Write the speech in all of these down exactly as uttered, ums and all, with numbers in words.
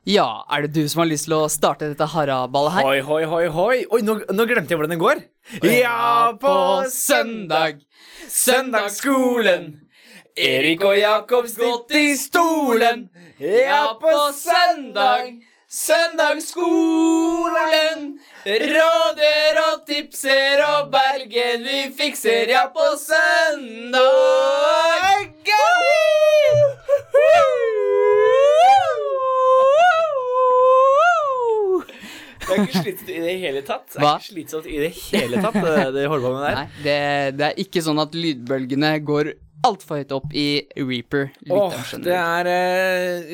Ja, er det du som har lyst til å starte dette haraballet her? Hoi, hoi, hoi, hoi. Oi, nå, nå glemte jeg hvordan det går. Ja, på søndag, søndagsskolen. Erik og Jakob gått i stolen. Ja, på søndag, søndagsskolen. Råder og tipser og Bergen vi fikser. Ja, på søndag. Det er ikke slitsomt i det hele tatt. Det er Hva? ikke slitsomt i det hele tatt, det, det holder på med der. Nei, det, det er ikke sånn at lydbølgene går alt for høyt opp i Reaper. Åh, det er uh,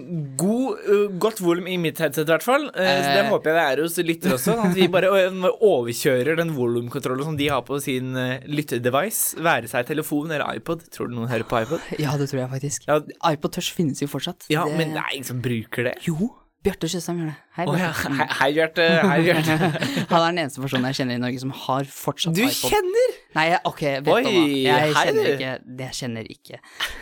god, uh, godt volum i mitt headset i hvert fall. Uh, så det håper jeg det er hos lytter også. At vi bare uh, overkjører den volumkontrollen som de har på sin uh, lytterdevice. Være seg telefon eller iPod. Tror du noen hører på iPod? Ja, det tror jeg faktisk. Ja. iPod Touch finnes jo fortsatt. Ja, det... men det er ingen som bruker det. Jo, Bjarte Tjøstheim gjør det. Hei, Åh, ja. Bjarte. Hei, hei, Bjarte. Hei, Bjarte. Han er den eneste personen jeg kjenner i Norge som har fortsatt Du iPod. kjenner? Nei, jeg- ok, vet du Oi, hva? Jeg hei, kjenner du. ikke. Det jeg kjenner ikke.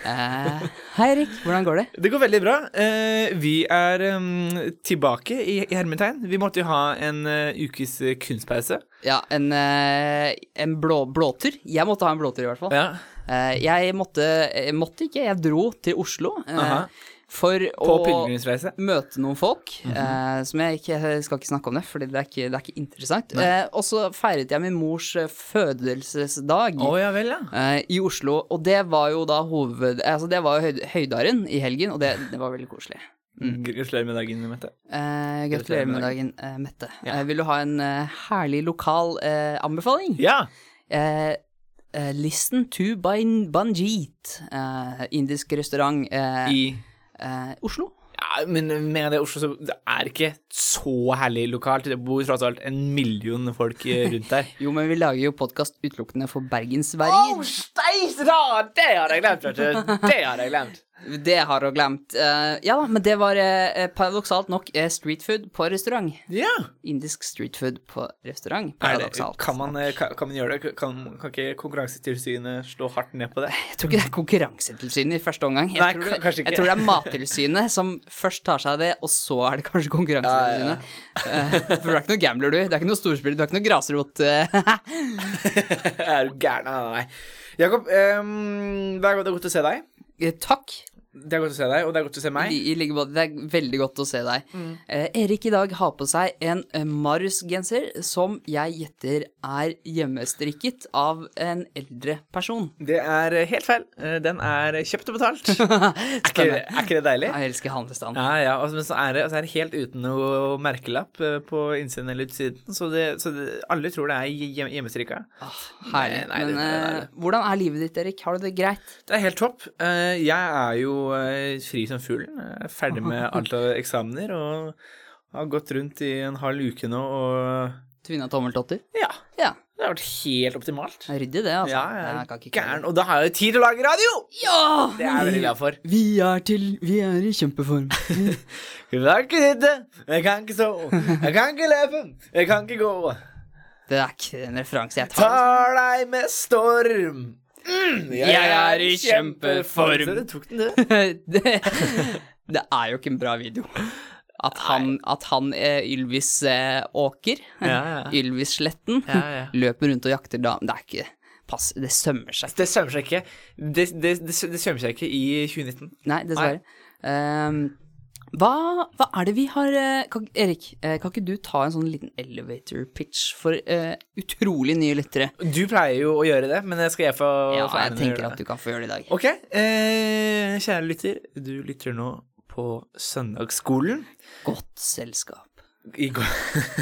Eh, hei, Erik. Hvordan går det? Det går veldig bra. Uh, vi er um, tilbake i, i hermetegn. Vi måtte jo ha en uh, ukes uh, kunstpause. Ja, en, eh, en blå, blåtur. Jeg måtte ha en blåtur i hvert fall. Ja. Eh, jeg måtte, jeg måtte ikke, jeg dro til Oslo eh, Aha. for På å pilgrimsreise. møte noen folk, Mhm. eh, som jeg ikke jeg skal ikke snakke om det, for det er ikke, det er ikke interessant. Eh, og så feiret jeg min mors eh, fødelsesdag Å, ja vel, ja. eh, i Oslo, og det var jo da hoved... Altså, det var jo høyd, høydaren i helgen, og det, det var veldig koselig. Mm. Gratulerer med dagen, Mette. Eh, gratulerer med dagen, eh, Mette. Ja. Eh, vil du ha en eh, herlig lokal eh, anbefaling? Ja. Eh, eh, listen to Ban- Banjeet, eh, indisk restaurant eh, I eh, Oslo. Ja, men med det Oslo så det er ikke så herlig lokalt. Det bor tross alt en million folk eh, rundt der. Jo, men vi lager jo podcast utelukkende for bergensværinger. steis da! Det har jeg glemt, vet du. Det har jeg glemt. Det har jeg glemt. Eh, ja da, men det var eh, paradoksalt nok eh, street food på restaurant. Ja. Indisk street food på restaurant, Er det, paradoksalt. kan, man, eh, kan, kan man gjøre det? Kan, kan ikke Konkurransetilsynet slå hardt ned på det? Jeg tror ikke det er Konkurransetilsynet i første omgang. Jeg, Nei, tror, k- det, kanskje ikke. jeg tror det er Mattilsynet som først tar seg av det, og så er det kanskje Konkurransetilsynet. Eh, for du er ikke noe gambler, du. Du er ikke noe storspiller, du er ikke noe grasrot. eh. Er du gæren? Nei, nei, nei. Jakob, ehm, det er godt det er godt å se deg. Eh, Takk. Det er godt å se deg, og det er godt å se meg. I, i like måte, det er veldig godt å se deg. Eh, Erik i dag har på seg en eh, Mars-genser som jeg gjetter er hjemmestrikket av en eldre person. Det er eh, helt feil. Eh, Den er kjøpt og betalt. er, ikke, er ikke det deilig? Jeg elsker handlestand. Ja, ja, og så- men så er det, så er det helt uten noe merkelapp eh, på innsiden eller utsiden, så, det, så det, alle tror det er hjem, hjemmestrikka. Ah, herlig. Nei, nei, det- Men det- det- eh, hvordan er livet ditt, Erik? Har du det greit? Det er helt topp. Eh, Jeg er jo eh, fri som fuglen. Jeg er ferdig med alt av eksamener, og har gått rundt i en halv uke nå, og Tvinna tommeltotter? ja, Ja. det har vært helt optimalt. Det er ryddig, det, altså. Ja, jeg Jeg er kan ikke gæren, og da har jeg jo tid til å lage radio! Ja! Det er jeg veldig glad for. Vi er til Vi er i kjempeform. Jeg kan ikke sitte, jeg kan ikke stå, jeg kan ikke løpe, jeg kan ikke gå. Det er ikke en referanse jeg tar. Tar deg med storm. Mm, Jeg er i kjempeform. Så du tok den, du. det, det er jo ikke en bra video. At han, at han eh, Ylvis eh, Åker, Ja, ja. Ylvis Sletten, Ja, ja. løper rundt og jakter da. Det er ikke pass, det sømmer seg. Det sømmer seg ikke. Det, det, det, det sømmer seg ikke i tjue nitten. Nei, dessverre. Ehm, hva, hva er det vi har eh, kan, Erik, eh, kan ikke du ta en sånn liten elevator pitch for eh, utrolig nye lyttere? Du pleier jo å gjøre det, men skal jeg få, Ja, få jeg æren av å tenker gjøre at det? du kan få gjøre det i dag. Ok, eh, kjære lytter, du lytter nå på søndagsskolen. Godt selskap. I går.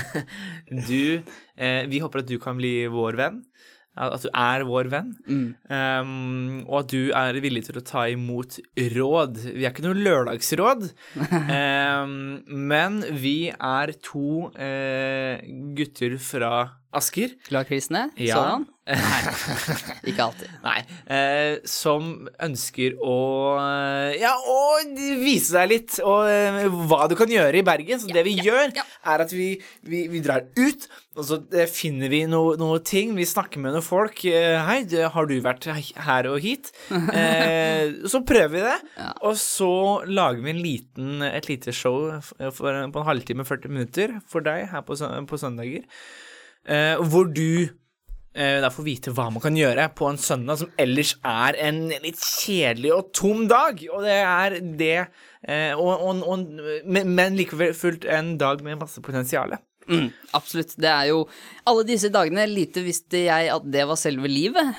Du, eh, vi håper at du kan bli vår venn, at du er vår venn, Mm. um, og at du er villig til å ta imot råd. Vi er ikke noe lørdagsråd, um, men vi er to eh, gutter fra Asker. Lakrisene, Ja. sådan? Nei, ikke alltid. Nei, eh, som ønsker å, eh, ja, å vise deg litt, og eh, hva du kan gjøre i Bergen. Så det vi ja, gjør, ja. er at vi, vi, vi drar ut, og så eh, finner vi noe, noe ting, vi snakker med noen folk. Eh, hei, det- har du vært her og hit? Eh, så prøver vi det, Ja. og så lager vi en liten, et lite show for, for, på en halvtime, førti minutter for deg her på, sø- på søndager, eh, hvor du eh, da får vite hva man kan gjøre på en søndag som ellers er en litt kjedelig og tom dag, og det er det, eh, og, og, og, men, men likevel fullt en dag med masse potensiale. Mm, absolutt. Det er jo alle disse dagene lite visste jeg at det var selve livet.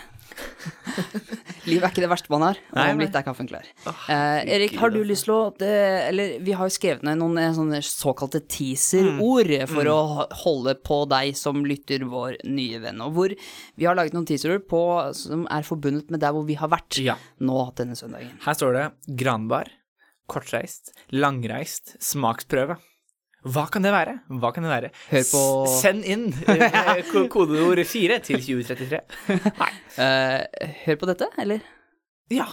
Livet er ikke det verste man har, og Nei, om nei. litt er kaffen klar. eh, Erik, har du lyst til å det, eller vi har jo skrevet ned noen eh, sånne såkalte teaser-ord for å holde på deg som lytter, vår nye venn, og hvor vi har laget noen teaser-ord på, som er forbundet med der hvor vi har vært Ja. nå denne søndagen. Her står det granbar, kortreist, langreist, smaksprøve. Hva kan det være? Hva kan det være? Hør på- S- Send inn eh, ko- kodeord fire til tjue trettitre. Nei. Eh, hør på dette, eller? Ja.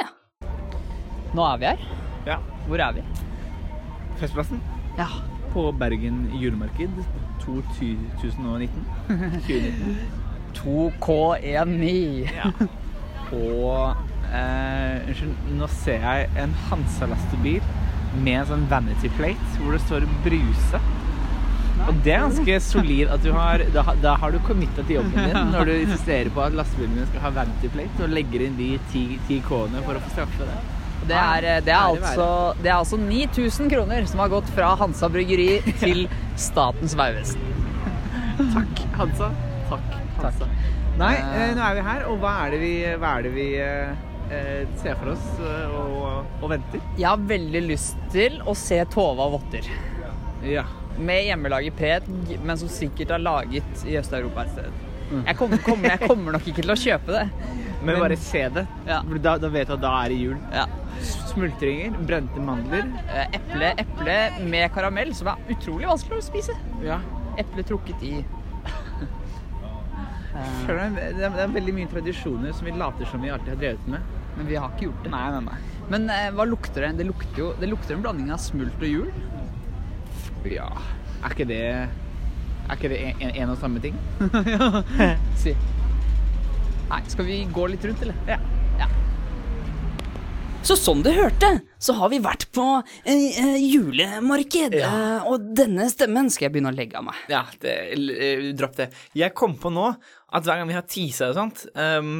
Nå er vi her. Ja. Hvor er vi? Festplassen Ja. på Bergen julemarked to tusen nitten. tjue nitten. to K en ni. Ja. Og eh, unnskyld, nå ser jeg en Hansa-lastebil med en sånn vanity plate hvor det står Bruse. Og det er ganske solid at du har, da, da har du committet til jobben din når du insisterer på at lastebilen din skal ha vanity plate og legger inn de ti, ti K-ene for å få straffe det. Det er, det, er Ære altså, det er altså ni tusen kroner som har gått fra Hansa Bryggeri til Statens Vegvesen. Takk, Hansa. Takk, Hansa. Nei, eh, nå er vi her, og hva er det vi, hva er det vi eh, eh, ser for oss eh, og, og venter? Jeg har veldig lyst til å se Tova Votter. Ja. Med hjemmelaget preg, men som sikkert er laget i Øst-Europa et sted. Jeg kommer, kommer, jeg kommer nok ikke til å kjøpe det. Men bare se det. Ja. For Da, da vet du at da er det jul. Ja. Smultringer, brente mandler. Eh, Eple, eple med karamell, som er utrolig vanskelig å spise. Ja. Eple trukket i. Føler jeg, det, er, det er veldig mye tradisjoner som vi later som vi alltid har drevet med. Men vi har ikke gjort det. Nei, nei, nei. Men eh, hva lukter det? Det lukter jo det lukter en blanding av smult og jul. Ja, er ikke det Er ikke det en, en og samme ting? Si. Nei, skal vi gå litt rundt, eller? Ja. Ja. Så som du hørte, så har vi vært på eh, eh, julemarked, Ja. eh, og denne stemmen skal jeg begynne å legge av meg. Ja, det, eh, dropp det. Jeg kom på nå at hver gang vi har teaser og sånt, ehm,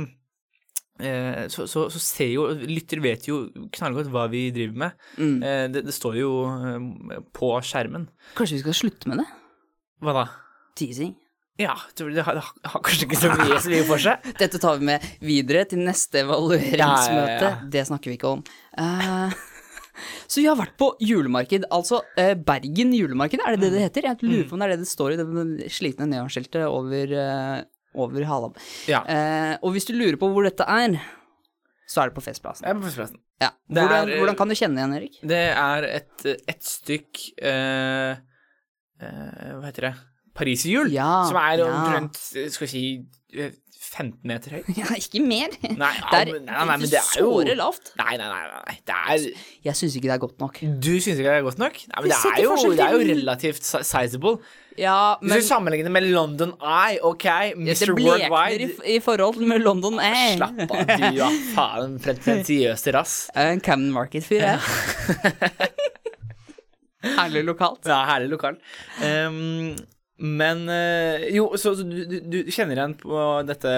eh, så, så, så ser jo, lytter vet jo knallgodt hva vi driver med. Mm. Eh, det, det står jo eh, på skjermen. Kanskje vi skal slutte med det? Hva da? Teasing. Ja, det, det, har, det har kanskje ikke så mye, så mye for seg. Dette tar vi med videre til neste evalueringsmøte. Ja, ja, ja. Det snakker vi ikke om. Eh, så vi har vært på julemarked, altså eh, Bergen julemarked, er det det det heter? Jeg lurer på om det er det det står i det slitne neonskiltet over, uh, over Halab. Ja. Eh, og hvis du lurer på hvor dette er, så er det på Festplassen. Jeg er på førsteplassen. Ja. Det Hvordan, er, eh, hvordan kan du kjenne igjen, Erik? Det er et, et stykk eh, eh, Hva heter det? Pariserhjul, Ja, som er ja. omtrent, skal vi si, eh, femten meter høy. Ja, ikke mer. Nei, ja, det er, men- nei, nei, men det er jo- såre lavt. Nei, nei, nei, nei, det er... Jeg synes ikke det er godt nok. Du synes ikke det er godt nok? Nei, men Vi det setter er jo, forskjell det er jo til- relativt si- sizable. Ja, Hvis men du sammenligner med London Eye, ok, det mister blekner i, Worldwide. i forhold med London Eye. Slapp av, du, ja, faen, pretensiøse rass. Jeg er en Camden Market-fyr, jeg. Herlig lokalt. Ja, herlig lokal. Um, men eh, jo, så, så du, du, du kjenner igjen på dette,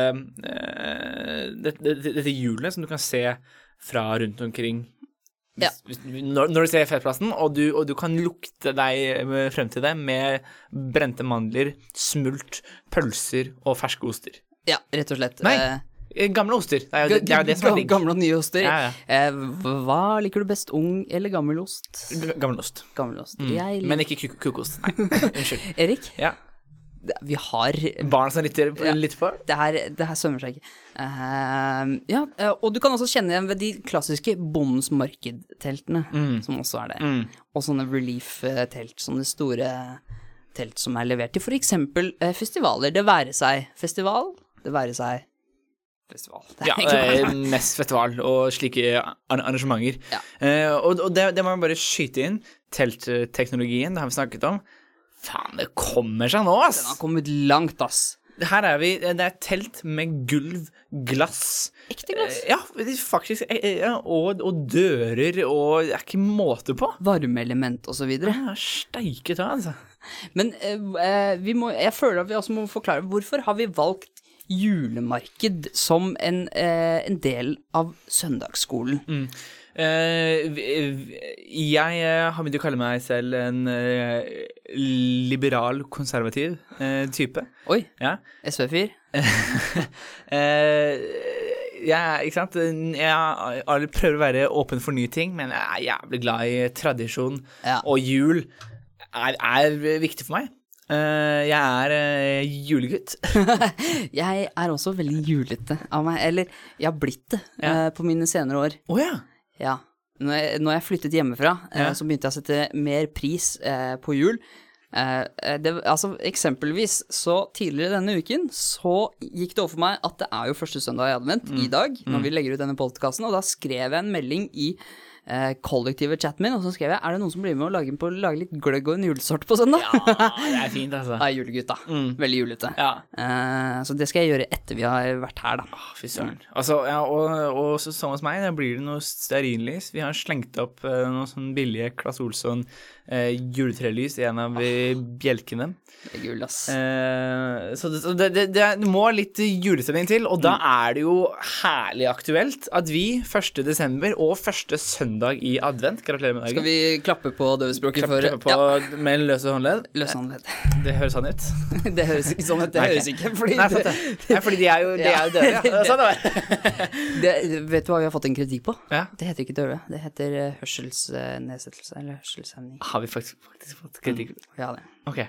eh, dette, dette, dette hjulet som du kan se fra rundt omkring. Hvis, Ja. hvis, når, når du ser Festplassen, og du, og du kan lukte deg frem til det med brente mandler, smult, pølser og ferske oster. Ja, rett og slett. Nei. Eh, Gamle oster, det er jo det, det, er jo det som er digg. Gamle og nye oster. Ja, ja. Eh, hva liker du best, ung eller gammel ost? G- Gammel ost. Gammel ost. Mm. Jeg liker... Men ikke kuk kukost. Nei, unnskyld. Erik, Ja. det- vi har... Barn som lytter Ja. litt på. Det her, det her sømmer seg ikke. Eh, ja, eh, og du kan også kjenne igjen ved de klassiske Bondens markedteltene, som også er det. Mm. Og sånne relief-telt, sånne store telt som er levert til for eksempel eh, festivaler, det være seg festival, det være seg festival. Det Ja, eh, mest festival og slike arr- arrangementer. Ja. Eh, og og det, det må jeg bare skyte inn. Teltteknologien, det har vi snakket om. Faen, det kommer seg nå, ass! Den har kommet langt, ass. Her er vi, det er telt med gulv, glass. Ekte glass. Eh, Ja, det er faktisk, eh, ja, og, og dører, og det er ikke måte på. Varmeelement og så videre. Det er steike ta, altså. Men eh, eh, vi må, jeg føler at vi også må forklare, hvorfor har vi valgt julemarked som en, eh, en del av søndagsskolen? Mm. Eh, v- v- jeg eh, har begynt å kalle meg selv en eh, liberal, konservativ eh, type. Oi, Ja. S V-fyr. Eh, jeg, ikke sant? Jeg, jeg prøver å være åpen for nye ting, men jeg er jævlig glad i tradisjon, Ja. og jul er, er viktig for meg. Eh, jeg er eh, julegutt. Jeg er også veldig julete av meg, eller jeg har blitt det Ja. eh, på mine senere år. Å ja. Ja, når jeg, når jeg flyttet hjemmefra, eh, Ja. så begynte jeg å sette mer pris eh, på jul. Eh, det, altså, eksempelvis, så tidligere denne uken, så gikk det over for meg at det er jo første søndag i advent i dag, når vi legger ut denne podcasten, og da skrev jeg en melding i eh, kollektive chatten min, og så skrev jeg, er det noen som blir med å lage, på, lage litt gløgg og en julesort på søndag? Ja, det er fint, altså. Jeg er julegutt da, veldig julete. Ja. Eh, så det skal jeg gjøre etter vi har vært her da. Ah, fy søren. Altså, ja, og, og så, sånn hos meg, da blir det noe stearinlys. Vi har slengt opp eh, noen sånn billige Claes Olsson eh, juletrelys i en av eh, bjelkene. Det er gull, ass. Eh, så det, så det, det, det det må litt julestemning til, og da er det jo herlig aktuelt at vi første desember og første søndag i advent, gratulerer med dagen. Skal vi klappe på døvespråket for... Klappe på med løse håndledd? Løshandledd. Det høres sånn ut. Det høres ikke sånn ut, det Nei, høres ikke, fordi Nei, sant det. Nei, fordi de er jo, de er jo døde, ja. Det er sånn det var. det, vet du hva vi har fått en kritikk på? Ja. Det heter ikke døve, det heter uh, hørselsnedsettelse, eller hørselshemning. Har vi faktisk, faktisk fått kritikk? Ja, det. Ok.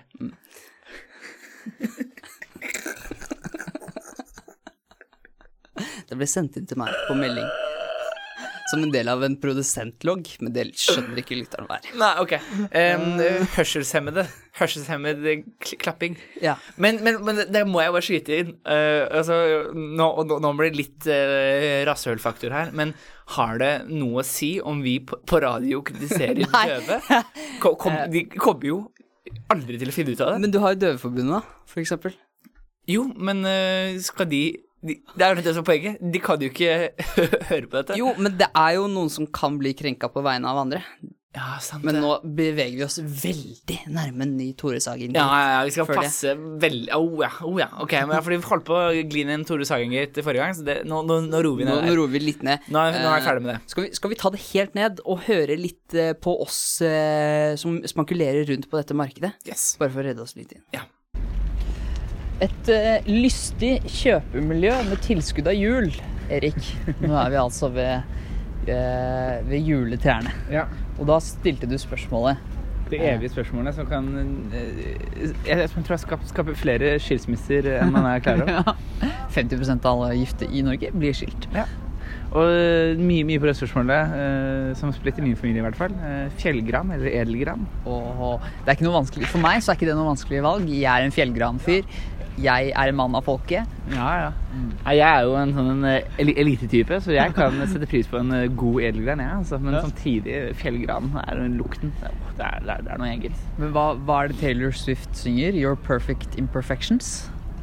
Det ble sendt inn til meg på melding. Som en del av en produsentlogg, men det skjønner ikke lytteren hva er. Nei, ok. Um, hørselshemmede. Hørselshemmed kl- klapping. Ja. Men, men, men det må jeg bare skyte inn. Uh, altså, nå, nå, nå blir det litt uh, rasshølfaktor her, men har det noe å si om vi på, på radio kritiserer Nei. døve? Kom, kom, de kommer jo aldri til å finne ut av det. Men du har jo Døveforbundet da, for eksempel. Jo, men uh, skal de, de Det er jo det som er poenget. De kan jo ikke høre på dette. Jo, men det er jo noen som kan bli krenka på vegne av andre. Ja, sant Men det. nå beveger vi oss veldig nærme en ny Tore Sagen. Ja, ja, ja, vi skal Før det. passe veldig oh, ja, oh, ja, ok, men ja, fordi vi holdt på å gli ned en Tore Sagen-gate forrige gang, så det, nå, nå, nå roer vi Nå, ned nå der. roer vi litt ned. Nå er, nå er jeg Eh, ferdig med det. Skal vi, skal vi ta det helt ned og høre litt eh, på oss eh, som spankulerer rundt på dette markedet? Yes. Bare for å redde oss litt inn. Ja. Et eh, lystig kjøpemiljø med tilskudd av jul, Erik. Nå er vi altså ved, eh, ved juletrærne. Ja. Og da stilte du spørsmålet. Det evige spørsmålet som kan eh, Jeg, jeg tror jeg skaper, skaper flere skilsmisser enn man er klar over. Ja. femti prosent av alle gifte i Norge blir skilt. Ja. Og eh, mye, mye på det spørsmålet, eh, som splitter min familie i hvert fall. Eh, fjellgran eller edelgran? Og det er ikke noe vanskelig. For meg så er ikke det noe vanskelig valg. Jeg er en fjellgranfyr. Jeg er en mann av folket. Ja, ja. Nei, jeg er jo en sånn en, eh, eli- elitetype, så jeg kan sette pris på en eh, god edelgran, ja, altså. Men samtidig, fjellgran er jo lukten. Det er, det er, det er noe eget. Men hva, hva er det Taylor Swift synger? Your perfect imperfections?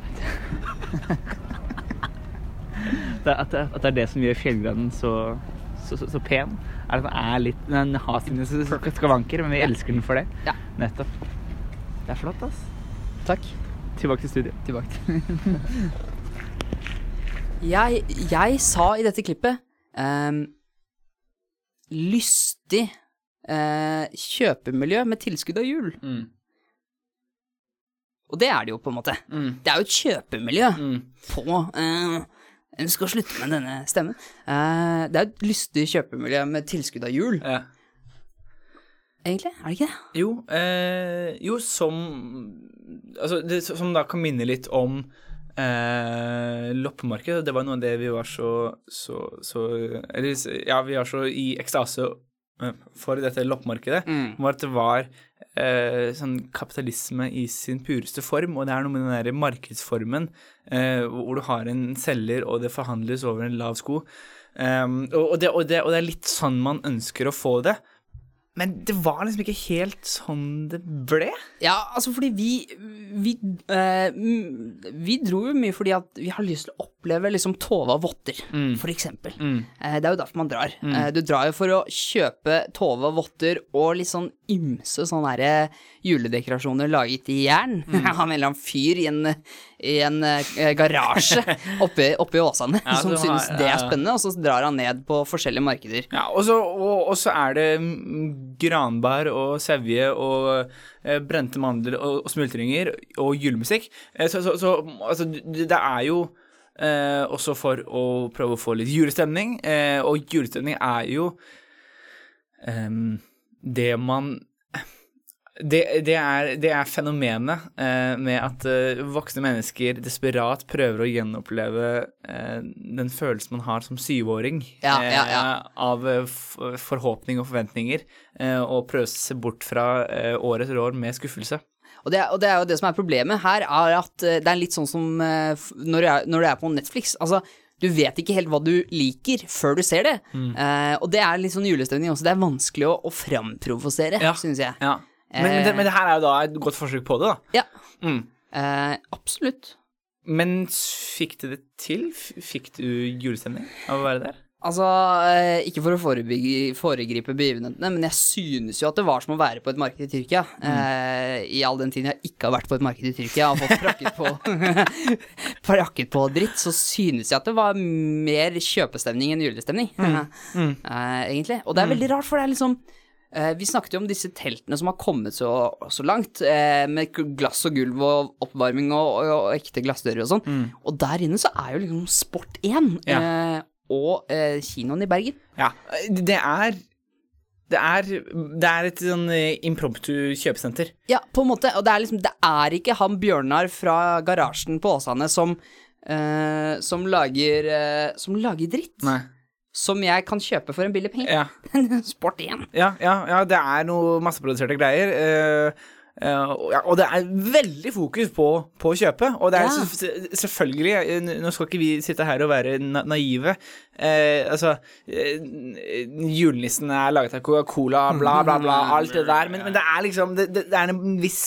Det, at, det, at det er det som gjør fjellgranen så, så, så, så pen, er at den er litt Den har sine sk- skavanker, men vi elsker den for det. Ja. Nettopp. Det er flott, ass. Takk. Tilbake til studio. Tilbake til Jeg, jeg sa i dette klippet ehm, lystig eh, kjøpemiljø med tilskudd av jul. Mm. Og det er det jo på en måte. Mm. Det er jo et kjøpemiljø Mm. på eh, Jeg skal slutte med denne stemmen. Eh, det er et lystig kjøpemiljø med tilskudd av jul. Ja. Egentlig, er det ikke det? Jo, eh, jo som Altså, det som da kan minne litt om eh, loppemarked. Det var noe av det vi var så, så, så Eller ja, vi var så i ekstase for dette loppmarkedet, mm. var at det var eh, sånn kapitalisme i sin pureste form, og det er noe med den der markedsformen, eh, hvor du har en selger, og det forhandles over en lav sko. Um, og, det, og, det, og det er litt sånn man ønsker å få det. Men det var liksom ikke helt sånn det ble. Ja, altså fordi vi vi, eh, vi dro jo mye fordi at vi har lyst til å oppleve liksom Tove og votter, mm. for eksempel. Mm. Eh, det er jo derfor man drar. Mm. Eh, du drar jo for å kjøpe Tove og votter og litt sånn ymse sånne der juledekorasjoner laget i jern. Mm. Han en eller annen fyr i en, i en eh, garasje oppe, oppe i Åsane, ja, som synes har, ja, det er spennende, og så drar han ned på forskjellige markeder. Ja, og så, og, og så er det granbær og sevje og eh, brente mandler og, og smultringer og julemusikk. Eh, så så, så altså, det er jo eh, også for å prøve å få litt julestemning, eh, og julestemning er jo eh, det man Det, det, er, det er fenomenet eh, med at eh, voksne mennesker desperat prøver å gjenoppleve eh, den følelsen man har som syvåring, ja, ja, ja. Eh, av f- forhåpning og forventninger, eh, og prøve å se bort fra eh, år etter år med skuffelse. Og det, er, og det er jo det som er problemet her, er at det er litt sånn som eh, når, du er, når du er på Netflix. Altså, du vet ikke helt hva du liker før du ser det. Mm. Eh, og det er litt sånn julestemning også. Det er vanskelig å, å framprovosere, ja, synes jeg. Ja. Men, men, det, men det her er jo da et godt forsøk på det, da. Ja, mm. eh, absolutt. Men fikk du det til? Fikk du julestemning av å være der? Altså, eh, ikke for å foregripe begivenhetene, men jeg synes jo at det var som å være på et marked i Tyrkia. Mm. Eh, I all den tiden jeg ikke har vært på et marked i Tyrkia og fått prakket på, prakket på dritt, så synes jeg at det var mer kjøpestemning enn julestemning, mm. Mm. Eh, egentlig. Og det er veldig rart, for det er liksom... Eh, vi snakket jo om disse teltene som har kommet så, så langt, eh, med glass og gulv og oppvarming og, og, og ekte glassdører og sånn. Mm. Og der inne så er jo liksom Sport én, ja. eh, og eh, kinoen i Bergen. Ja, det er, det er, det er et sånn impromptu kjøpesenter. Ja, på en måte, og det er liksom, det er ikke han Bjørnar fra garasjen på Åsane som, eh, som lager, eh, som lager dritt. Nei. Som jeg kan kjøpe for en billig penge. Ja. Sport igjen. Ja, ja, ja, det er noe masseproduserte greier. Uh, uh, ja, og det er veldig fokus på, på å kjøpe. Og det er ja. s- selvfølgelig, nå skal ikke vi sitte her og være na- naive. Uh, altså, uh, julenissen er laget av Coca-Cola, bla, bla, bla, alt det der. Men, men det er liksom, det, det er en viss...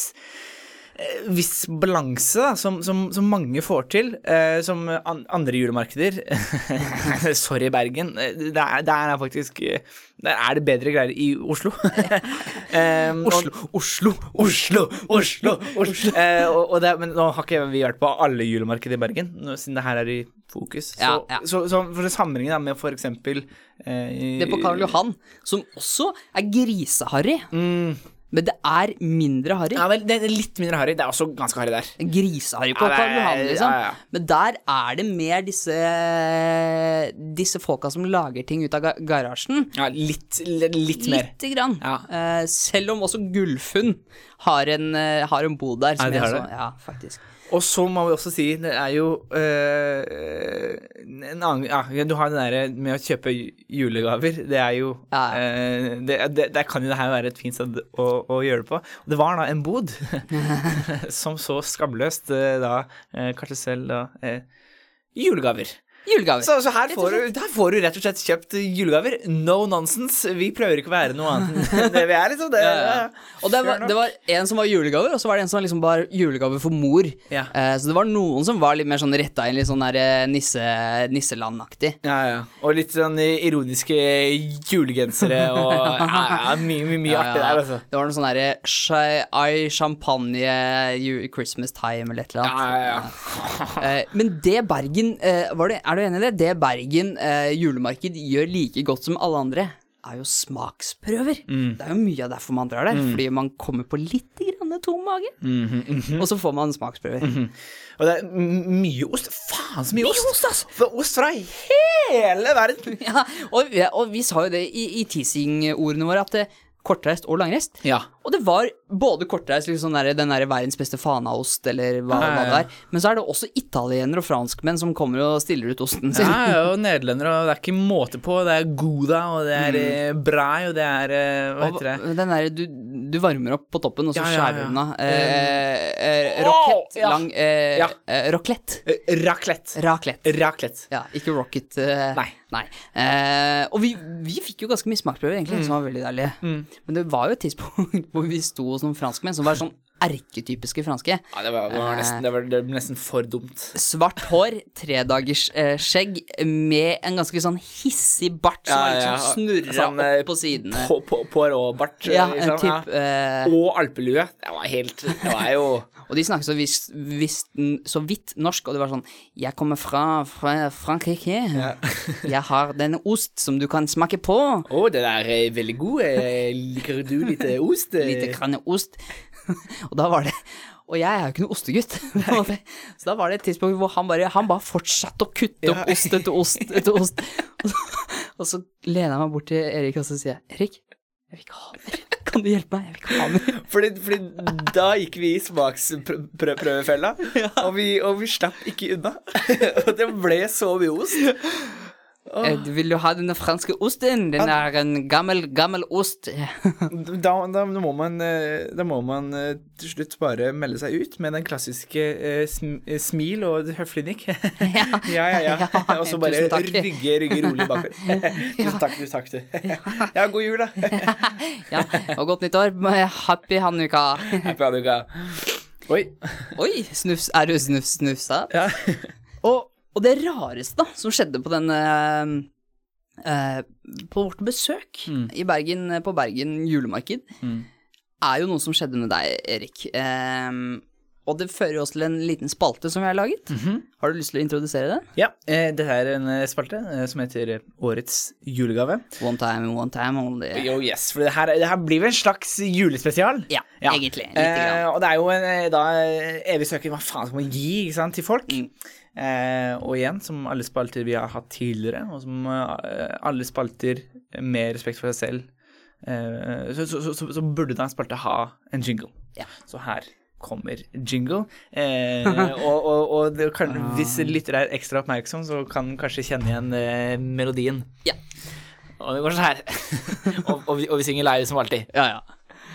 viss balanse da, som, som, som mange får til, eh, som an, andre julemarkeder. Sorry, Bergen. Det er, det er faktisk der er det bedre greier i Oslo. um, Oslo, og, Oslo, Oslo, Oslo, Oslo. eh, og, og det, men nå har ikke vi vært på alle julemarkeder i Bergen, nå, siden det her er i fokus. Så, ja, ja. så, så for å sammenligne med for eksempel eh, det på Karl Johan, som også er griseharry. Mm. Men det er mindre harry. Ja, vel, det er litt mindre harry. Det er også ganske harry der. Griseharry på ja, Karl Johan, liksom. Ja, ja. Men der er det mer disse disse folka som lager ting ut av ga- garasjen. Ja, litt, litt, litt mer. Lite grann. Ja. Uh, selv om også Gullfunn har en, uh, har en bod der. Ja, de har så, det. Ja, faktisk. Og så må vi også si, det er jo øh, en annen, ja, du har det der med å kjøpe julegaver, det er jo, ja. øh, det, det, det kan jo det her være et fint sted å, å gjøre det på. Og det var da en bod som så skamløst øh, da, øh, kanskje selv da, øh, julegaver. Julegaver. Så, så her, får du, her får du rett og slett kjøpt julegaver. No nonsense. Vi prøver ikke å være noe annet enn det vi er, liksom. Det, ja, ja. Og det var, det var en som var julegaver, og så var det en som liksom var julegaver for mor. Ja. Eh, så det var noen som var litt mer sånn retta inn, litt sånn der nisse, nisselandaktig. Ja, ja. Og litt sånn ironiske julegensere og ja, ja, mye, mye, mye ja, artig der, altså. Det var noe sånn derre I champagne Christmas time eller et eller annet. Ja, ja, ja. eh, men det Bergen eh, var det Er du enig i det? Det Bergen eh, julemarked gjør like godt som alle andre, er jo smaksprøver. Mm. Det er jo mye av derfor man drar der, mm. fordi man kommer på litt grann tom mage, mm-hmm, mm-hmm. og så får man smaksprøver. Mm-hmm. Og det er m- mye ost. Faen så mye, mye ost! ost altså. For ost fra hele verden! Ja, og, ja, og vi sa jo det i, i teasing-ordene våre, at det, kortreist og langreist. Ja. Og det var både kortreist, liksom sånn der, den der verdens beste fanaost, eller hva, Ja, ja, hva ja. det er. Men så er det også italienere og franskmenn som kommer og stiller ut osten sin. Ja, og nederlender, og det er ikke måte på. Det er Gouda, og det er mm. Brai, og det er eh, Hva heter det? Og den der, du, du varmer opp på toppen, og så Ja, ja, ja. skjærer du den av. Eh, eh, rocket, Åh, ja. lang eh, Ja. eh, Raclette. Eh, Raclette. Raclette. Raclette. Ja, ikke rocket. Eh, Nei. Nei. Eh, og vi, vi fikk jo ganske mye smaksprøver, egentlig, som var veldig deilige. Mm. Men det var jo et tidspunkt hvor vi sto hos noen franskmenn som var sånn erketypiske franske. Ja, det var, det var, nesten, det var, det var nesten for dumt. Svart hår, tredagers eh, skjegg, med en ganske sånn hissig bart som Ja, var ja, liksom snurret sånn, opp eh, på sidene. På, på, på råbart. Ja, liksom, en typ, ja. eh, Og alpelue. Det var helt Det var jo og de snakket så, vis, vis, så vidt norsk, og det var sånn, jeg kommer fra, fra Frankrike, Ja. jeg har denne ost som du kan smake på, Å, det der er veldig god. Eh, Liker du litt eh, ost? eh? lite grann ost, og da var det, og jeg er jo ikke noe ostegutt, på en måte. Så da var det et tidspunkt hvor han bare, han bare fortsatte å kutte opp Ja. ost etter ost etter ost, og så, og så lener jeg meg bort til Erik og så sier jeg, Erik, jeg vil ikke ha mer, kan du hjelpe meg, jeg vil ikke ha mer. Fordi, fordi da gikk vi i smaksprøvefella, og, vi, og vi slapp ikke unna. Og det ble så mye ost. Eh, Vil du ha denne franske osten? Den er en gammel, gammel ost. Da, da, må man, eh, da må man eh, til slutt bare melde seg ut med den klassiske eh, sm eh, smil og høflig nikk. Ja, ja, ja. Ja, Og så bare tusen takk. rygge, rygge rolig bakover. Tusen takk, du takk, du. Ja, god jul, da. Ja, og godt nyttår. Happy Hanuka. Happy Hanukkah. Oi. Oi, snufs, er du snufs, snufsa? Ja. Og, og det rareste da, som skjedde på den, eh, eh, på vårt besøk Mm. i Bergen, på Bergen julemarked, Mm. er jo noe som skjedde med deg, Erik. Eh, og det fører oss til en liten spalte som vi har laget. Mhm. Har du lyst til å introdusere det? Ja, eh, dette er en eh, spalte eh, som heter Årets julegave. One time, one time only. Jo, yes, for det her, det her blir vel en slags julespesial. Ja, egentlig, litt Eh, grann. og det er jo en eh, da, eh, evig søken, hva faen skal man gi, ikke sant, til folk? Mm. Eh, og igjen, som alle spalter vi har hatt tidligere, og som eh, alle spalter med respekt for seg selv, eh, så, så, så, så, så burde da en spalte ha en jingle. Ja. Så her kommer jingle. Eh, og og, og det kan, hvis lytter er ekstra oppmerksom, så kan den kanskje kjenne igjen eh, melodien. Ja. Og det går sånn her. og, og, vi, og vi synger live som alltid. Ja, ja.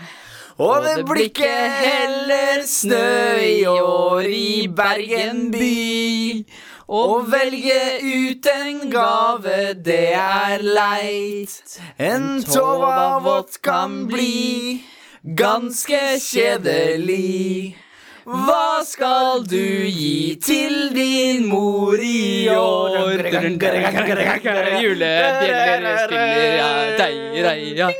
Og det blir ikke heller snø i år i Bergen by. Å velge ut en gave, det er leit. En tova vått kan bli ganske kjedelig. Hva skal du gi til din mor i år? Julebjeller spiller, ja, dei, dei, ja.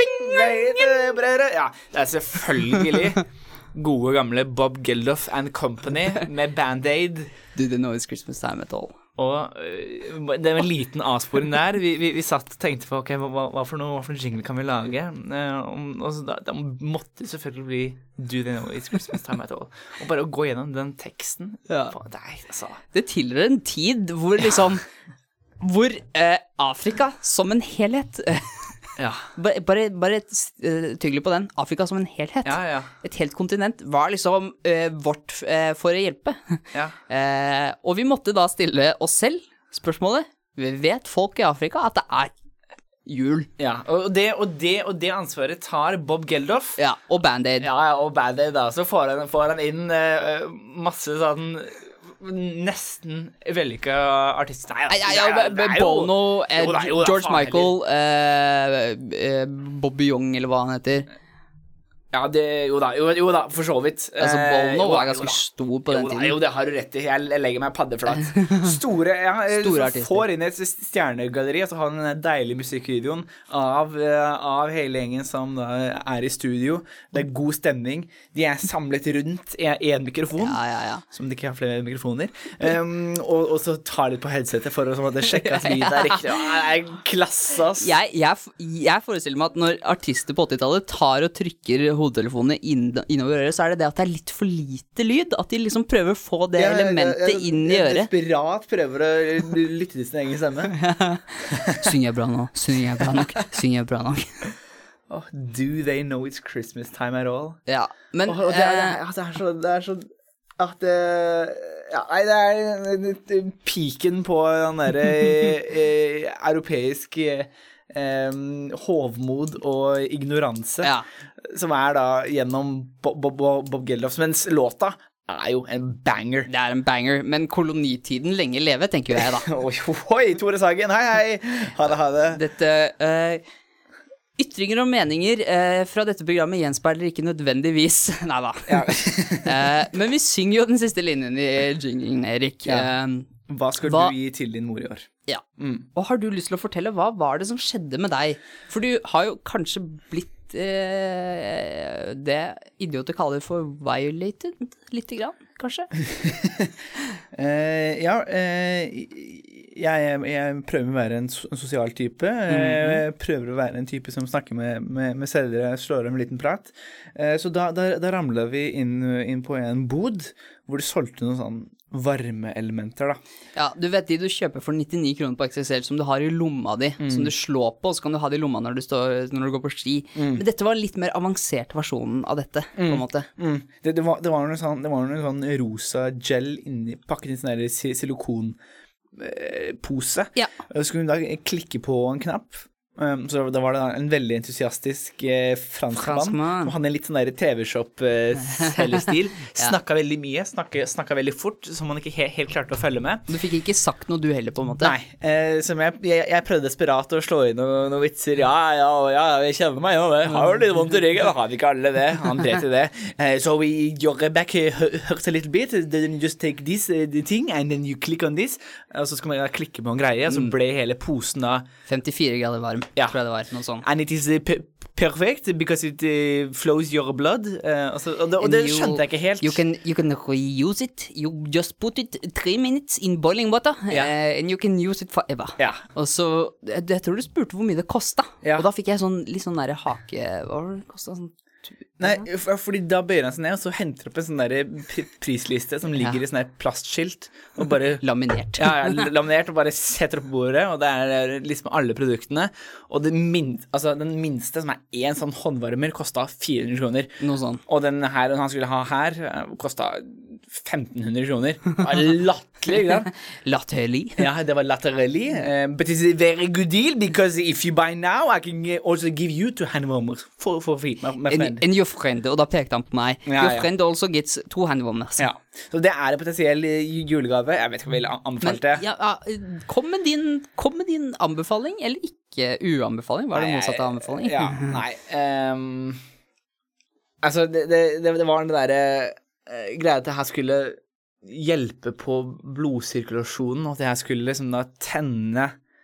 Ja, det er selvfølgelig gode gamle Bob Geldof and Company med Band-Aid. Do they know it's Christmas time at all? Og øh, det var en liten avsporing der. Vi, vi, vi satt og tenkte på, ok, hva, hva for noe, hva for noe jingle kan vi lage? Uh, og så da, da måtte det selvfølgelig bli Do they know it's Christmas time at all? Og bare å gå gjennom den teksten. Ja. Faen, det er, altså. Det tilhører en tid hvor liksom, hvor eh, Afrika som en helhet, eh, Ja. bare, bare, bare uh, tydelig på den, Afrika som en helhet, Ja, ja. et helt kontinent, var liksom eh, vårt eh, for å hjelpe. Ja. Eh, og vi måtte da stille oss selv spørsmålet, vet folk i Afrika at det er jul? Ja, og det, og, det, og det ansvaret tar Bob Geldof. Ja, og Band-Aid. Ja, ja, og Band-Aid da, så får han, får han inn uh, masse sånn nesten vellykka artister. Nei, Nei, altså, ja, ja, det er- det er jo- Bono, eh, Jo da, jo da, George faen Michael, eh, eh, Bobby Young, eller hva han heter. Ja, det, jo da, jo, jo da, for så vidt. Altså, Eh, Bono jo da, var jo ganske da. stor på den jo, da, tiden. jo, det har du rett i. Jeg legger meg paddeflat. Store, ja, eh, Store så artister. får inn et stjernegalleri, og så har han den deilige musikkvideoen av, eh, av hele gjengen som da er i studio. Det er god stemning. De er samlet rundt en mikrofon, Ja, ja, ja. som de ikke har flere mikrofoner. Um, og, og så tar de på headsetet for å sånn at det sjekke at lyden er riktig. Ja, det er klasse, ass. Jeg, jeg, jeg forestiller meg at når artister på åttitallet tar og trykker hodetelefonene inn, innover øret, så er det det at det er litt for lite lyd. At de liksom prøver å få det Ja, ja, ja, elementet ja, inn i øret. Desperat prøver å lytte til sin egen stemme. Synger jeg bra nå? Synger jeg bra nok? Synger jeg bra nok? Oh, do they know it's Christmas time at all? Ja, men oh, det, er, det, eh, er, det er så Det er så at det ja, nei, det er piken på den der eh, europeisk eh, hovmod og ignoranse ja. som er da gjennom Bob, Bob, Bob Geldof, mens låta er jo en banger. Det er en banger, men kolonitiden lenge leve, tenker jeg da. Oi, oi, Tore Sagen, hei, hei. Ha det, ha det. Dette, uh, ytringer og meninger uh, fra dette programmet gjenspeiler ikke nødvendigvis, neida. Ja. uh, men vi synger jo den siste linjen i jinglen, Erik. Ja. Uh, hva skal hva... du gi til din mor i år? Ja, mm. og har du lyst til å fortelle, hva var det som skjedde med deg? For du har jo kanskje blitt Eh, det idioter kaller for violated, lite grann, kanskje? eh, ja, eh, jeg, jeg prøver å være en sosial type, mm-hmm. jeg prøver å være en type som snakker med, med, med selgere, slår dem en liten prat, eh, så da, da, da ramlet vi inn, inn på en bod, hvor de solgte noen sånn varmeelementer da. Ja, du vet de du kjøper for nittini kroner på X X L som du har i lomma di, mm. som du slår på, så kan du ha det i lomma når du, står, når du går på ski. Mm. Men dette var litt mer avansert versjonen av dette, mm. på en måte. Mm. Det, det, var, det var noe sånn, det var noe sånn rosa gel inni, pakket i sånn der silikon eh, pose. Ja. Så skulle hun da klikke på en knapp. Um, så da var det en veldig entusiastisk eh, franskmann som hadde en litt sånn der T V-shop-selgestil. eh, ja. Snakket veldig mye, snakket, snakket veldig fort, som man ikke he helt klarte å følge med. Du fikk ikke sagt noe du heller, på en måte? Nei, eh, som jeg, jeg, jeg prøvde desperat å slå inn noen noe vitser. Ja, ja, ja, jeg kjenner meg jo det. Har jo litt vondt i ryggen, har vi ikke alle det? Han drev til det. Uh, so we, your back hurts a little bit, then you just take this uh, thing, and then you click on this, og så skal man da klikke på en greie, og så ble hele posen da femtifire grader varm. Ja. Tror jeg det var, noe sånt. And it is uh, perfect because it uh, flows your blood. Uh, altså, og, det, og det you, skjønte jeg ikke helt. You can, you can reuse it. You just put it three minutes in boiling water, yeah. uh, and you can use it forever. Ja. Og så, jeg, jeg tror du spurte hvor mye det kostet. Ja. Og da fikk jeg sånn, litt sånn der hake, hva var det kostet sånn? Nei, fordi da bøyer han seg ned, og så henter opp en sånn der prisliste som ligger ja. i sånn der plastskilt, og bare... laminert. Ja, ja, laminert, og bare setter opp bordet, og det er liksom alle produktene, og det min, altså, den minste, som er en sånn håndvarmer, kostet fire hundre kroner. Noe sånn. Og den her, den han skulle ha her, kostet femten hundre kroner. Latterlig, ikke sant? Latterlig. Ja, det var latterlig. Uh, but it's a very good deal, because if you buy now, I can also give you two handwarmers for, for free, my, my friend. And, and your friend, og da pekte han på meg. Ja, your ja. friend also gets two handwarmers. Ja, så det er en potensiell julegave. Jeg vet ikke om jeg vil anbefale det. Ja, ja, kom, med din, kom med din anbefaling, eller ikke uanbefaling? Hva er det motsatte av anbefaling? Ja, nei. Um, altså, det, det, det, det var det der... Uh, greia at det her skulle hjelpe på blodsirkulasjonen, og at det her skulle liksom da tenne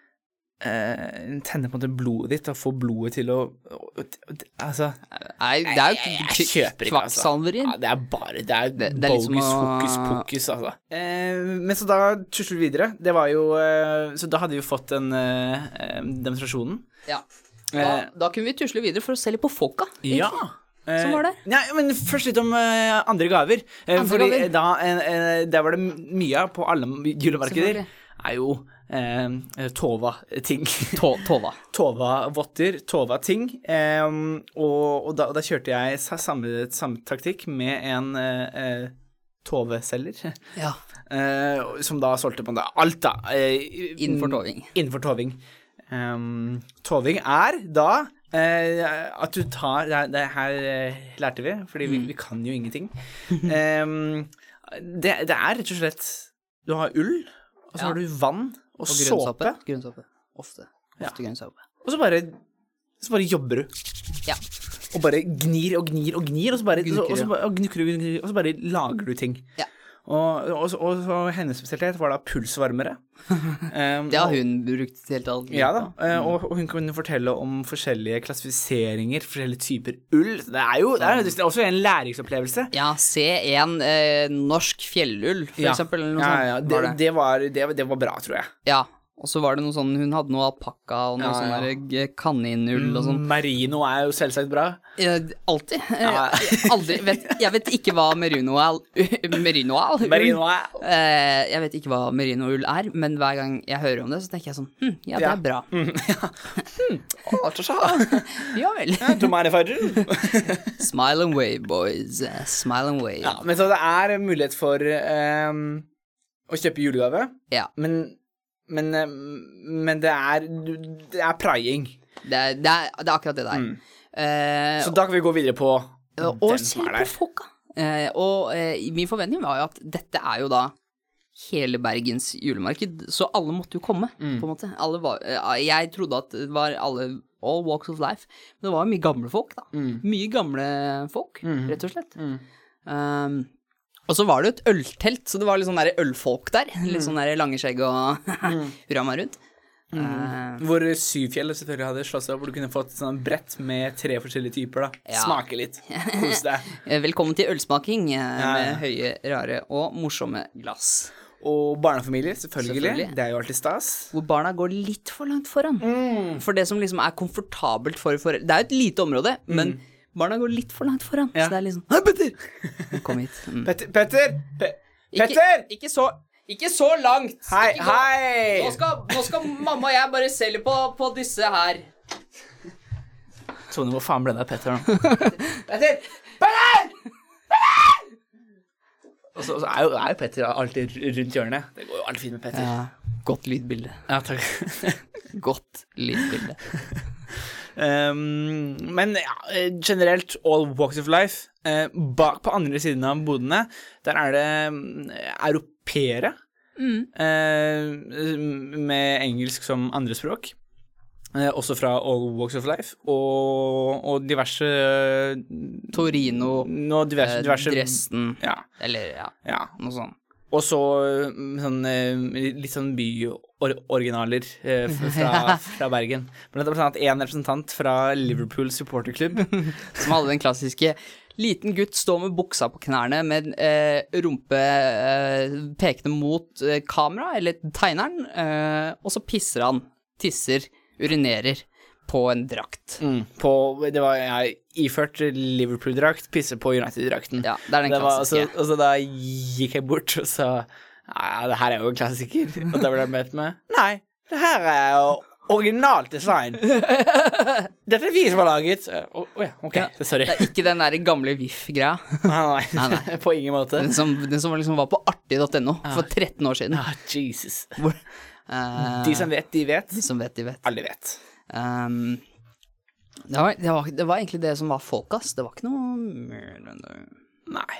uh, tenne på en måte blodet ditt og få blodet til å uh, uh, altså Nei, det er jo jeg, jeg kjøper ikke, altså. Ja, det er bare, det er, det, det er bogus, liksom hokus pokus, altså. Uh, men så da tusler vi videre. Det var jo uh, så da hadde vi jo fått den uh, demonstrasjonen. Ja. Da, da kunne vi tusle videre for å se litt på folka. Ja. Som var det? Nei, men først litt om uh, andre gaver. Uh, andre fordi gaver. Da, uh, der var det mye på alle julemarkeder. Er jo uh, Tova-ting. Tova. Tova-votter, Tova-ting. Um, og og da, da kjørte jeg samme, samme taktikk med en uh, Tove-selger. Ja. Uh, som da solgte på en dag. Alt da. Uh, innenfor toving. Innenfor toving. Um, toving er da Uh, at du tar det, det her uh, lærte vi, fordi vi, vi kan jo ingenting. um, det, det er rett og slett du har ull, og så ja. har du vann og, og såpe. Grønnsåpe. Ofte. Ofte ja. grønnsåpe. Og så bare, så bare jobber du. Ja. Og bare gnir og gnir og gnir, og så bare, så, og så bare, og gnukker, og gnukker, og så bare lager du ting. Ja. Og, og, og, og så hennes spesialitet var da pulsvarmere. um, det har hun brukt helt alt. Ja da, uh, og, og hun kunne fortelle om forskjellige klassifiseringer, forskjellige typer ull. Det er jo det er, det er også en læringsopplevelse. Ja, se en eh, norsk fjellull, for ja. eksempel. Eller noe ja, sånt. ja, det, var det. Det, var, det, det var bra, tror jeg. Ja, Og så var det noe sånn, hun hadde noe alpakka og noe Ja, sånn ja. der kaninull og sånn. Merino er jo selvsagt bra. Eh, Alltid. Eh, Ja. Aldri, vet, jeg vet ikke hva merino er. Merino er? Merino er Eh, jeg vet ikke hva merinoull er, men hver gang jeg hører om det, så tenker jeg sånn, hm, ja, det Ja. er bra. mm, ja. hm. Å, så sa. Ja vel. Du mener farger? Smile and wave, boys. Eh, Smile and wave. Ja, men så det er mulighet for ehm, å kjøpe julegave, Ja. men, men, eh, men det er, det er praying. Det er, det er, det er akkurat det der. Mm. Eh, Så da kan vi gå videre på og den se som er på der. folka. Eh, og eh, min forventning var jo at dette er jo da hele Bergens julemarked, så alle måtte jo komme, Mm. på en måte. Alle var, eh, jeg trodde at det var alle, all walks of life, men det var mye gamle folk da. Mm. Mye gamle folk, Mm. rett og slett. Mm. Um, og så var det jo et øltelt, så det var litt sånn der ølfolk der, Mm. litt sånn der lange skjegg og hurra meg rundt. Eh, Hvor Syvfjell selvfølgelig hadde slått seg opp, hvor du kunne fått sånn brett med tre forskjellige typer da. Ja. Smake litt, kos deg. Eh, Velkommen til ølsmaking eh, Ja. med høye, rare og morsomme glass. Og barnefamilier, selvfølgelig. Selvfølgelig. Det er jo alltid stas. Hvor barna går litt for langt foran. Mm. For det som liksom er komfortabelt for foreldre. Det er jo et lite område, men barna går litt for langt foran. Mm. Ja. Så det er liksom, hei Petter! Kom hit. Mm. Petter! Petter! Pe Ikke, Petter! ikke, så, ikke så langt. Hei, Ikke gå- hei! Nå skal, nå skal mamma og jeg bare se litt på, på disse her. Tone, hvor faen ble det av Petter nå? Petter! Petter! Og så, så er, jo, er jo Petter alltid rundt hjørnet. Det går jo alltid fint med Petter. Ja, godt lydbilde. Ja, takk. Godt lydbilde. Um, men ja, generelt all walks of life. Eh, bak på andre siden av bodene, der er det um, europeere Mm. eh, med engelsk som andrespråk. Eh, også fra all walks of life. Og, og diverse Torino, Nå diverse, eh, diverse Dresden, Ja. eller ja, ja. noe sånt. Og så um, sånn, eh, litt sånn byoriginaler eh, f- fra, fra Bergen. Blant annet en representant fra Liverpool supporterklubb. Som hadde den klassiske liten gutt stå med buksa på knærne med eh, rumpe eh, pekende mot eh, kamera, eller tegneren, eh, og så pisser han, tisser, urinerer på en drakt. Mm. På, det var jeg iført Liverpool-drakt, pisse på United-drakten. Ja, det er den Det var, og, så, klassiske. og så da gikk jeg bort og sa ja, det her er jo en klassiker. Og da ble jeg møtt med nei, det her er jo originalt design. Dette er vi som har laget. Å oh, ja, ok, Ja. sorry. Det er ikke den der gamle V I F-greia. Nei, nei, Nei, nei. på ingen måte. Den som, den som liksom var på artig punktum no for tretten år siden. Ah, Jesus. Eh, De som vet, de vet. de som vet, de vet. Alle vet. Um, det, var, det, var, det var egentlig det som var folkas. Det var ikke noe mer enn det. Nei.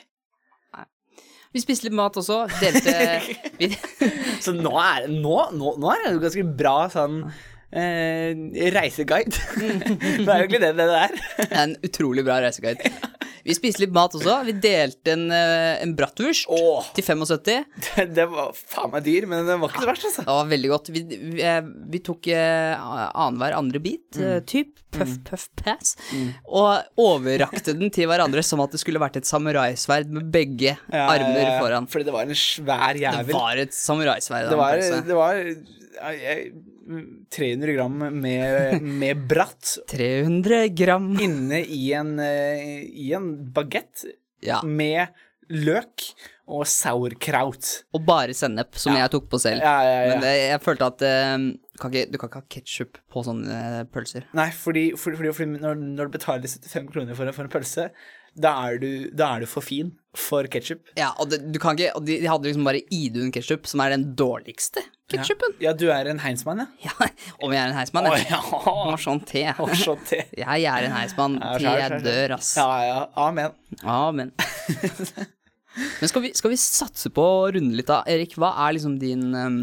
Vi spiste litt mat også, delte vi, Så nå er, nå, nå, nå er det jo ganske bra sånn eh, reiseguide. Det er jo egentlig det det er. Det er en utrolig bra reiseguide. Vi spiste litt mat også. Vi delte en, eh, en bratwurst Åh. til femogsytti. Det, det var faen meg dyr, men det var ikke så verst, altså. Det var veldig godt. Vi, vi, eh, vi tok eh, annenhver andre bit, eh, typ, puff, puff, pass, og overrakte den til hverandre som at det skulle vært et samuraisverd med begge armer foran. Fordi det var en svær Det jævel. var et samuraisverd. Det var, altså. det var ja, jeg- tre hundre gram med, med bratt tre hundre gram. inne i en, eh, i en bagett Ja, med løk og sauerkraut. og bare sennep, som jeg tok på selv. Ja, ja, ja. Men det, jeg følte at eh, kan ikke, du kan ikke ha ketchup på sånne eh, pølser. Nei, fordi, fordi, fordi, fordi når, når du betaler syttifem kroner for, en- for en pølse, da er, du, da er du for fin for ketchup. Ja, og, det, du kan ikke, og de, de hadde liksom bare Idun ketchup, som er den dårligste ketchupen. Ja, du er en Heinzmann, ja. Ja, om jeg er en heismann, Å, jeg. ja. Å, sånn te. Og så til. Jeg er en heismann Ja, til skjær, jeg skjær, skjær. dør, ass. Ja, ja, amen. Amen. Men skal vi, skal vi satse på å runde litt da? Erik, hva er liksom din um,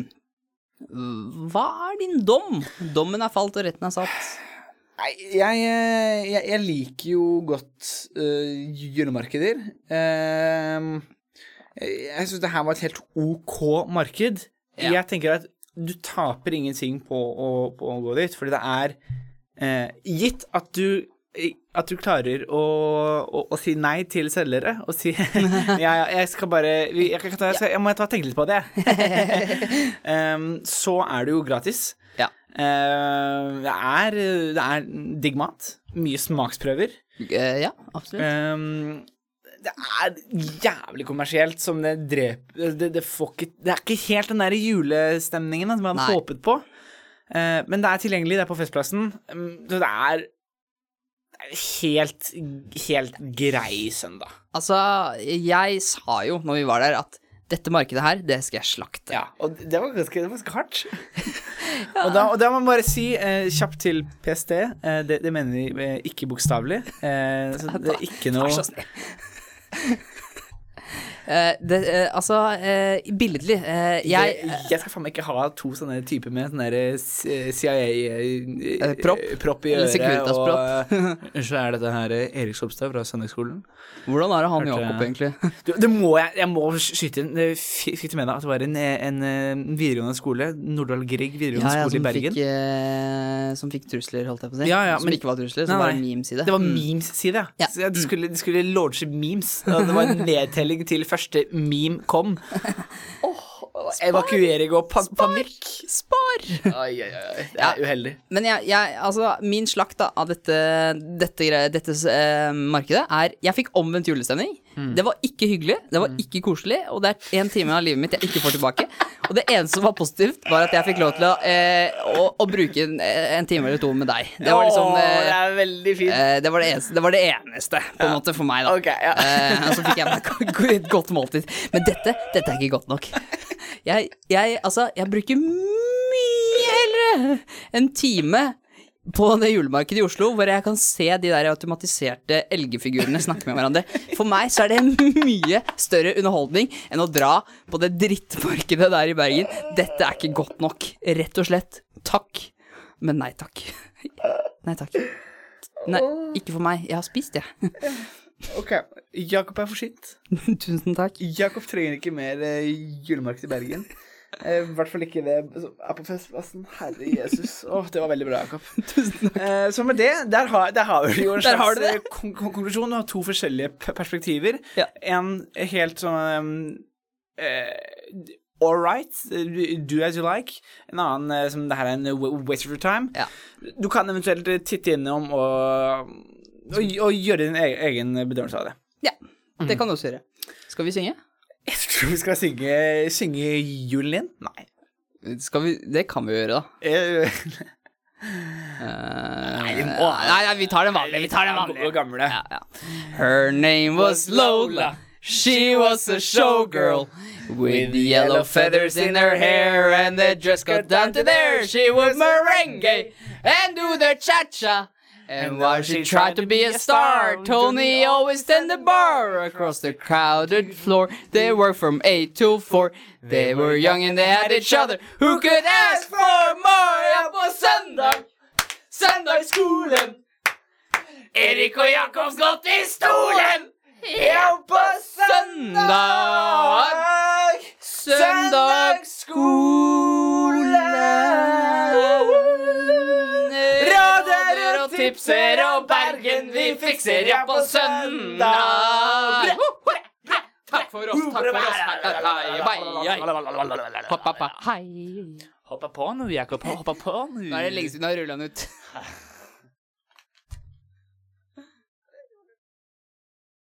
hva er din dom? Dommen er falt og retten er satt. Nei, jeg, jeg, jeg liker jo godt uh, julemarkeder. Uh, jeg synes det her var et helt ok marked. Ja. Jeg tenker at du taper ingenting på å, på å gå dit, fordi det er uh, gitt at du at du klarer å, å, å si nei til selgere, og si ja, ja, jeg skal bare jeg, jeg, jeg, jeg, jeg må ta tenke litt på det. um, så er det jo gratis. Ja. Uh, det, er, det er digg mat, mye smaksprøver. Uh, ja, absolutt. Um, det er jævlig kommersielt som det dreper det, det, får ikke, det er ikke helt den der julestemningen som man hadde håpet på. Uh, men det er tilgjengelig, det er på Festplassen. Um, så det er helt, helt grei søndag. Altså, jeg sa jo når vi var der at dette markedet her, det skal jeg slakte. Ja, og det var ganske, det var ganske hardt. Ja. Og, da, og da må man bare si eh, kjapt til P S T, eh, det, det mener vi eh, ikke bokstavlig. Eh, så det er ikke noe... Vær så snill. Uh, det, uh, altså, uh, billedlig uh, jeg, uh, jeg skal faen meg ikke ha to sånne typer med sånne der C I A-propp uh, i øret. Og Unnskyld, er dette her Erik Solstad fra søndagsskolen? Hvordan er det han Jakob egentlig? Du, det må jeg, jeg må skyte inn. Fikk du med deg at det var en, en, en videregående skole, Nordahl Grieg videregående ja, ja, skole i Bergen? Fikk, uh, som fikk trusler, holdt jeg på å si. Ja, ja, som men, ikke var trusler, som nei, var en memes-side. Det var memes-side, ja. Så de skulle, de skulle launche memes. Og det var en nedtelling til første meme kom. Oh, evakuering og pa panikk. Spar! Oi, oi, oi. Det er uheldig. Men jeg, jeg, altså, min slakt da, av dette, dette, dette uh, markedet er, jeg fikk omvendt julestemning. Mm. Det var ikke hyggelig, det var ikke koselig, og det er en time av livet mitt jeg ikke får tilbake. Og det eneste som var positivt var at jeg fikk lov til å, eh, å, å bruke en, en time eller to med deg. Det var liksom eh, Åh, det er veldig fint. eh, det, var det, eneste, det var det eneste på en ja. måte for meg da. Okay, ja. eh, Og så fikk jeg meg et godt måltid. Men dette, dette er ikke godt nok. Jeg, jeg, altså, jeg bruker mye heller en time på det julemarkedet i Oslo, hvor jeg kan se de der automatiserte elgefigurene snakke med hverandre. For meg så er det mye større underholdning enn å dra på det drittmarkedet der i Bergen. Dette er ikke godt nok, rett og slett. Takk, men nei takk. Nei takk. Nei, ikke for meg. Jeg har spist, jeg. Ok, Jakob er forsynt. Tusen takk. Jakob trenger ikke mer uh, julemarked i Bergen. I uh, hvert fall ikke det er på Festplassen. Herre Jesus. Åh, oh, det var veldig bra, Jakob. Tusen takk. Uh, så med det, der har, der har vi jo en slags uh, kon konklusjon av to forskjellige perspektiver. Ja. En helt sånn um, uh, all right, do as you like. En annen uh, som det her er en waste of your time. Ja. Du kan eventuelt titte innom og, og, og gjøre din egen, egen bedømmelse av det. Ja, det kan du også gjøre. Skal vi synge? Jeg tror vi skal synge, synge julen inn. Nei. Skal vi, det kan vi gjøre da. uh, nei, vi må, nei, nei, vi tar den vanlige. Vi tar den vanlige. Gamle. Ja, ja. Her name was Lola. She was a showgirl with yellow feathers in her hair, and the dress got down to there. She would merengue and do the cha-cha. And while she tried to be a star, Tony always tended the bar across the crowded floor. They worked from eight to four. They were young and they had each other. Who could ask for more? Ja, på søndag, søndagsskolen. Erik og Jakobs gått i stolen. Ja, på søndag, søndagsskolen. Tipser og Bergen, vi fikser ja på søndag. Takk for oss, takk for oss. Hei. Hoppa på nå, Jakob. Hoppa på nå. Nå er det lenge siden jeg har rullet den ut.